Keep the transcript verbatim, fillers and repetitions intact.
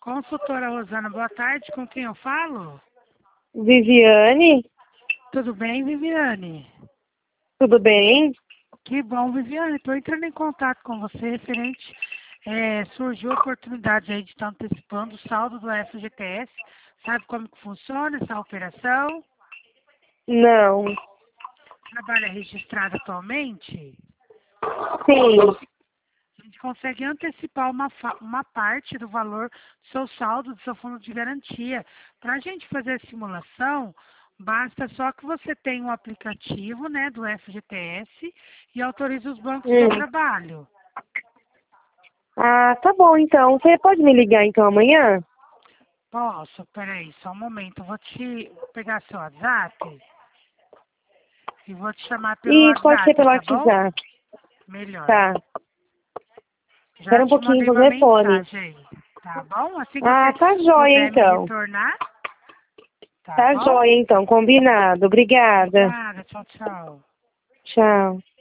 Consultora Rosana, boa tarde. Com quem eu falo? Viviane, Tudo bem, Viviane? tudo bem? Que bom, Viviane. Estou entrando em contato com você referente. É, surgiu a oportunidade aí de estar antecipando o saldo do F G T S. Sabe como que funciona essa operação? Não. Trabalha registrado atualmente? Sim. A gente consegue antecipar uma, fa- uma parte do valor do seu saldo, do seu fundo de garantia. Para a gente fazer a simulação, basta só que você tenha um aplicativo, né, do F G T S e autorize os bancos para o Hum. trabalho. Ah, tá bom então. Você pode me ligar então amanhã? Posso? Peraí, só um momento. Eu vou te vou pegar seu WhatsApp e vou te chamar pelo E pode ser WhatsApp, pelo tá bom? WhatsApp. Melhor. Tá. Já Espera um te pouquinho mandei que o uma telefone. mensagem aí, tá bom? Assim que Ah, você tá jóia puder me então. retornar, tá Tá bom? jóia então, combinado. Obrigada. Obrigada, tchau, tchau. Tchau.